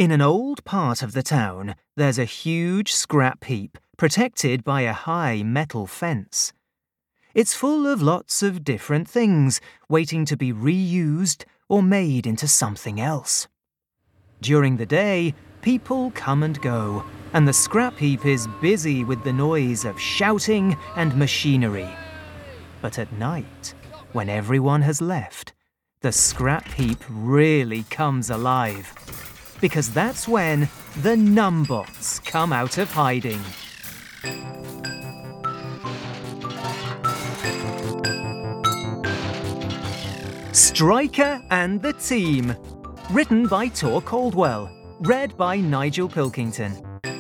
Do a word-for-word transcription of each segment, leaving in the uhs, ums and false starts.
In an old part of the town, there's a huge scrap heap protected by a high metal fence. It's full of lots of different things waiting to be reused or made into something else. During the day, people come and go, and the scrap heap is busy with the noise of shouting and machinery. But at night, when everyone has left, the scrap heap really comes alive. Because that's when the Numbots come out of hiding. Striker and the Team. Written by Tor Caldwell. Read by Nigel Pilkington.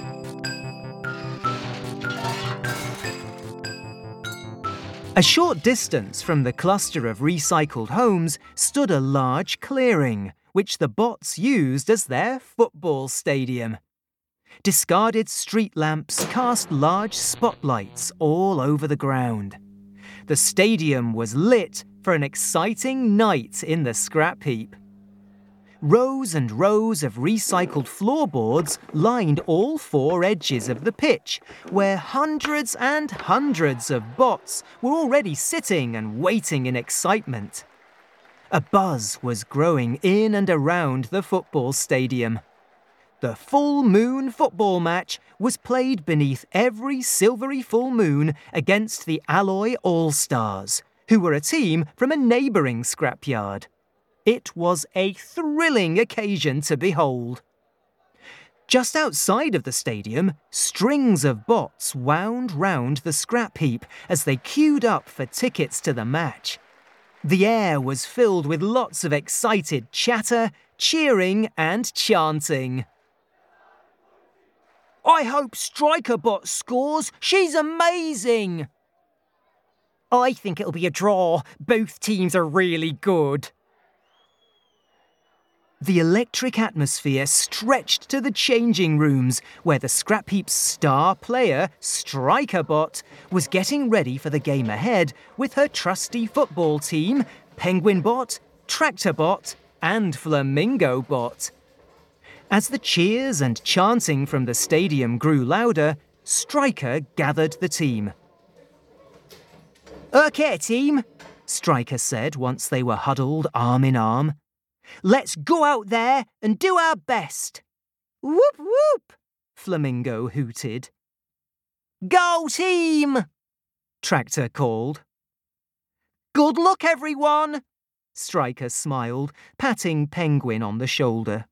A short distance from the cluster of recycled homes stood a large clearing, which the bots used as their football stadium. Discarded street lamps cast large spotlights all over the ground. The stadium was lit for an exciting night in the scrap heap. Rows and rows of recycled floorboards lined all four edges of the pitch, where hundreds and hundreds of bots were already sitting and waiting in excitement. A buzz was growing in and around the football stadium. The full moon football match was played beneath every silvery full moon against the Alloy All-Stars, who were a team from a neighbouring scrapyard. It was a thrilling occasion to behold. Just outside of the stadium, strings of bots wound round the scrap heap as they queued up for tickets to the match. The air was filled with lots of excited chatter, cheering and chanting. "I hope Strikerbot scores. She's amazing." "I think it'll be a draw. Both teams are really good." The electric atmosphere stretched to the changing rooms, where the scrap heap's star player, Strikerbot, was getting ready for the game ahead with her trusty football team, Penguinbot, Tractorbot, and Flamingobot. As the cheers and chanting from the stadium grew louder, Striker gathered the team. "Okay, team," Striker said once they were huddled arm in arm. "Let's go out there and do our best." "Whoop whoop," Flamingo hooted. "Go team," Tractor called. "Good luck, everyone," Striker smiled, patting Penguin on the shoulder.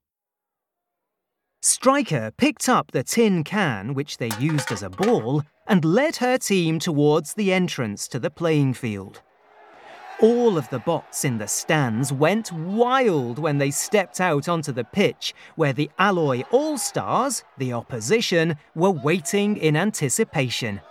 Striker picked up the tin can which they used as a ball and led her team towards the entrance to the playing field. All of the bots in the stands went wild when they stepped out onto the pitch where the Alloy All-Stars, the opposition, were waiting in anticipation.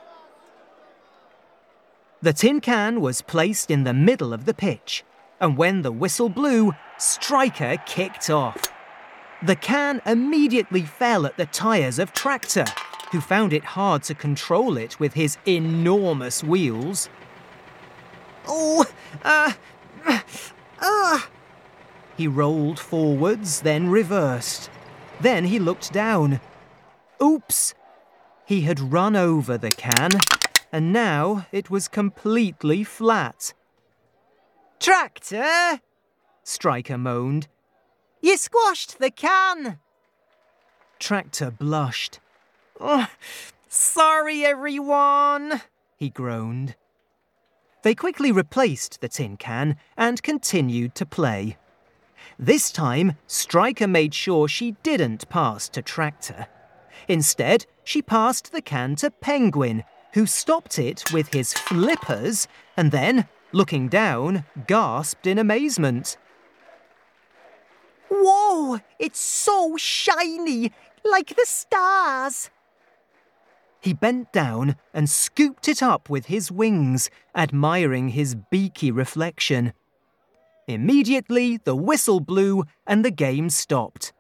The tin can was placed in the middle of the pitch, and when the whistle blew, Striker kicked off. The can immediately fell at the tyres of Tractor, who found it hard to control it with his enormous wheels. "Oh, uh, uh. He rolled forwards, then reversed. Then he looked down. Oops! He had run over the can, and now it was completely flat. "Tractor!" Striker moaned. "You squashed the can!" Tractor blushed. "Oh, sorry, everyone," he groaned. They quickly replaced the tin can and continued to play. This time, Striker made sure she didn't pass to Tractor. Instead, she passed the can to Penguin, who stopped it with his flippers and then, looking down, gasped in amazement. "Whoa! It's so shiny, like the stars!" He bent down and scooped it up with his wings, admiring his beaky reflection. Immediately, the whistle blew and the game stopped.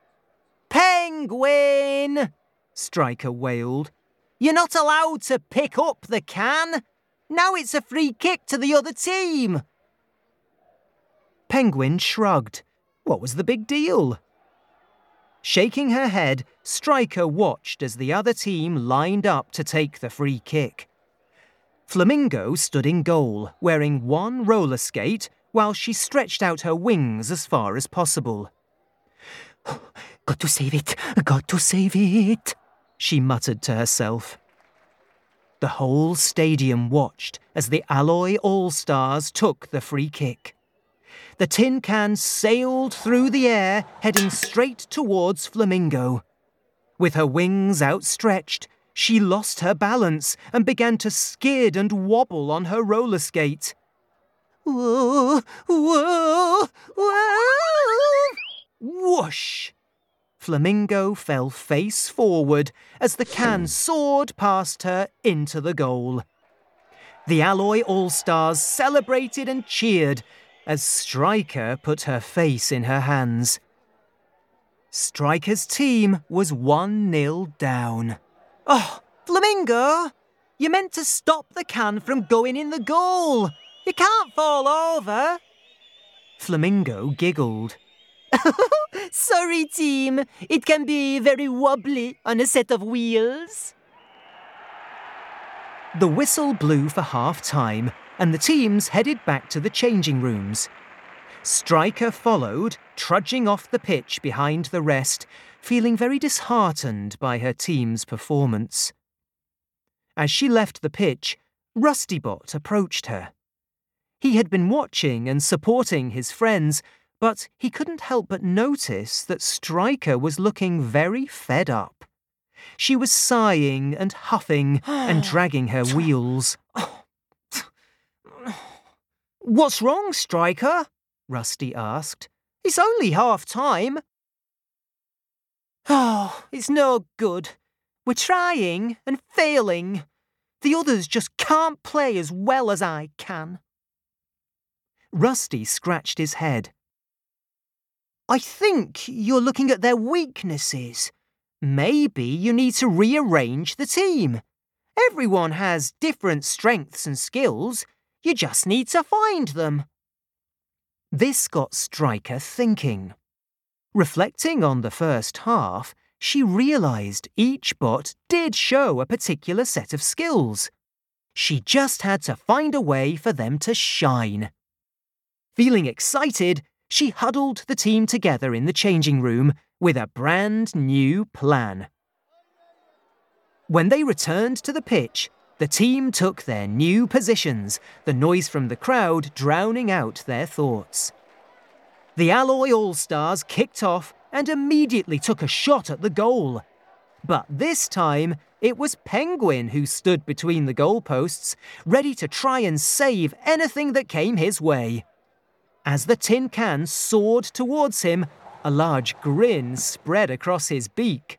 "Penguin!" Striker wailed. "You're not allowed to pick up the can. Now it's a free kick to the other team." Penguin shrugged. What was the big deal? Shaking her head, Striker watched as the other team lined up to take the free kick. Flamingo stood in goal, wearing one roller skate, while she stretched out her wings as far as possible. Got to save it, got to save it, she muttered to herself. The whole stadium watched as the Alloy All-Stars took the free kick. The tin can sailed through the air, heading straight towards Flamingo. With her wings outstretched, she lost her balance and began to skid and wobble on her roller skate. Whoa, whoa, whoa! Whoosh! Flamingo fell face forward as the can soared past her into the goal. The Alloy All-Stars celebrated and cheered as Striker put her face in her hands. Striker's team was one nil down. Oh, Flamingo! You meant to stop the can from going in the goal. You can't fall over. Flamingo giggled. Sorry, team. It can be very wobbly on a set of wheels. The whistle blew for half-time, and the teams headed back to the changing rooms. Striker followed, trudging off the pitch behind the rest, feeling very disheartened by her team's performance. As she left the pitch, Rustybot approached her. He had been watching and supporting his friends, but he couldn't help but notice that Striker was looking very fed up. She was sighing and huffing and dragging her wheels. What's wrong, Striker? Rusty asked. It's only half-time. Oh, it's no good. We're trying and failing. The others just can't play as well as I can. Rusty scratched his head. I think you're looking at their weaknesses. Maybe you need to rearrange the team. Everyone has different strengths and skills. You just need to find them. This got Striker thinking. Reflecting on the first half, she realised each bot did show a particular set of skills. She just had to find a way for them to shine. Feeling excited, she huddled the team together in the changing room with a brand new plan. When they returned to the pitch, the team took their new positions, the noise from the crowd drowning out their thoughts. The Alloy All-Stars kicked off and immediately took a shot at the goal. But this time, it was Penguin who stood between the goalposts, ready to try and save anything that came his way. As the tin can soared towards him, a large grin spread across his beak.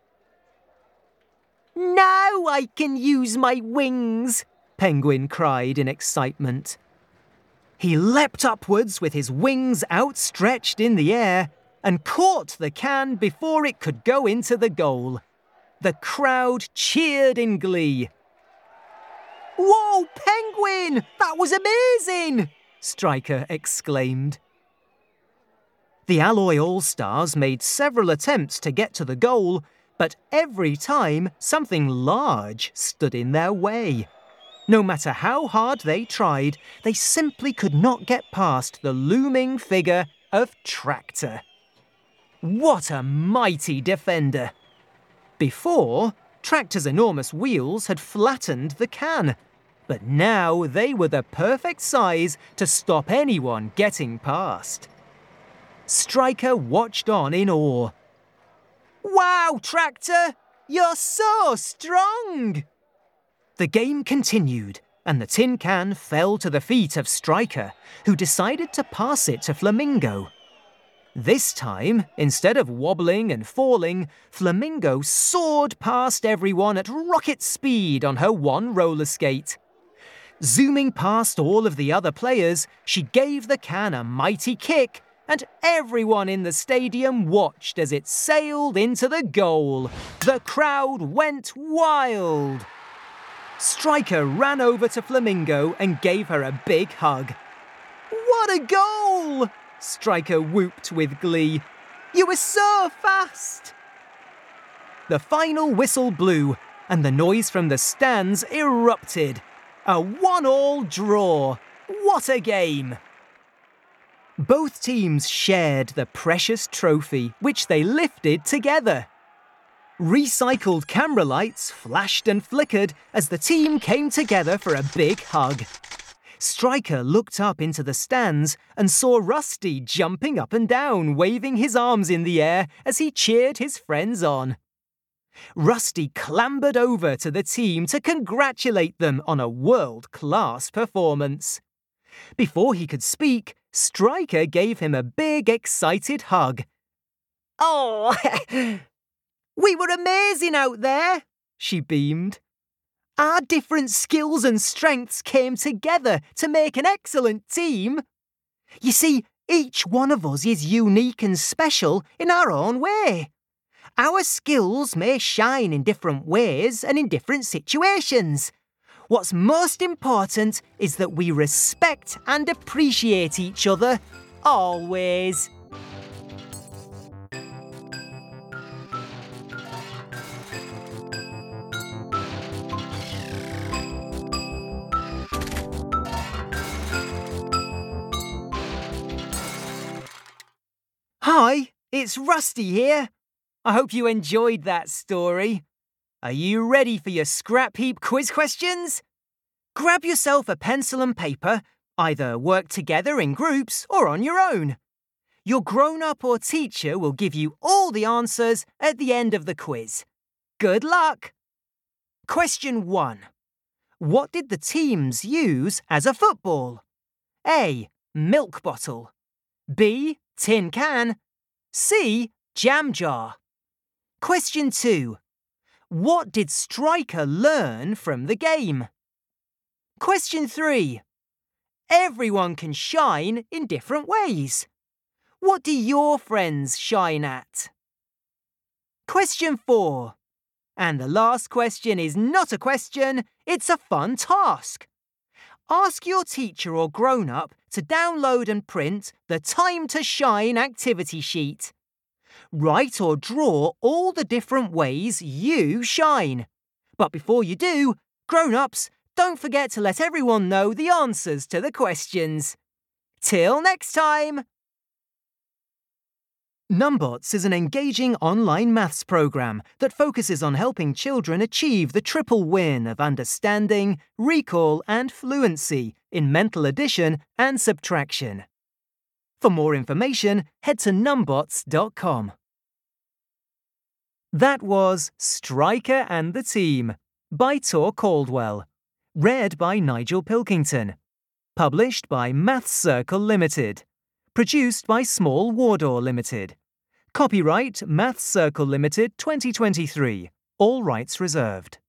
Now I can use my wings, Penguin cried in excitement. He leapt upwards with his wings outstretched in the air and caught the can before it could go into the goal. The crowd cheered in glee. Whoa, Penguin! That was amazing! Striker exclaimed. The Alloy All-Stars made several attempts to get to the goal, but every time something large stood in their way. No matter how hard they tried, they simply could not get past the looming figure of Tractor. What a mighty defender! Before, Tractor's enormous wheels had flattened the can, but now they were the perfect size to stop anyone getting past. Striker watched on in awe. Wow, Tractor! You're so strong! The game continued, and the tin can fell to the feet of Striker, who decided to pass it to Flamingo. This time, instead of wobbling and falling, Flamingo soared past everyone at rocket speed on her one roller skate. Zooming past all of the other players, she gave the can a mighty kick, and everyone in the stadium watched as it sailed into the goal. The crowd went wild. Striker ran over to Flamingo and gave her a big hug. What a goal! Striker whooped with glee. You were so fast! The final whistle blew, and the noise from the stands erupted. A one-all draw. What a game! Both teams shared the precious trophy, which they lifted together. Recycled camera lights flashed and flickered as the team came together for a big hug. Striker looked up into the stands and saw Rusty jumping up and down, waving his arms in the air as he cheered his friends on. Rusty clambered over to the team to congratulate them on a world-class performance. Before he could speak, Striker gave him a big, excited hug. Oh, we were amazing out there, she beamed. Our different skills and strengths came together to make an excellent team. You see, each one of us is unique and special in our own way. Our skills may shine in different ways and in different situations. What's most important is that we respect and appreciate each other, always. Hi, it's Rusty here. I hope you enjoyed that story. Are you ready for your scrap heap quiz questions? Grab yourself a pencil and paper, either work together in groups or on your own. Your grown-up or teacher will give you all the answers at the end of the quiz. Good luck! Question one. What did the teams use as a football? A. Milk bottle. B. Tin can. C. Jam jar. Question two. What did Striker learn from the game? Question three. Everyone can shine in different ways. What do your friends shine at? Question four. And the last question is not a question, it's a fun task. Ask your teacher or grown-up to download and print the Time to Shine activity sheet. Write or draw all the different ways you shine. But before you do, grown-ups, don't forget to let everyone know the answers to the questions. Till next time! Numbots is an engaging online maths program that focuses on helping children achieve the triple win of understanding, recall and fluency in mental addition and subtraction. For more information, head to numbots dot com. That was Striker and the Team by Tor Caldwell. Read by Nigel Pilkington. Published by Maths Circle Limited. Produced by Small Wardour Limited. Copyright Maths Circle Limited twenty twenty-three. All rights reserved.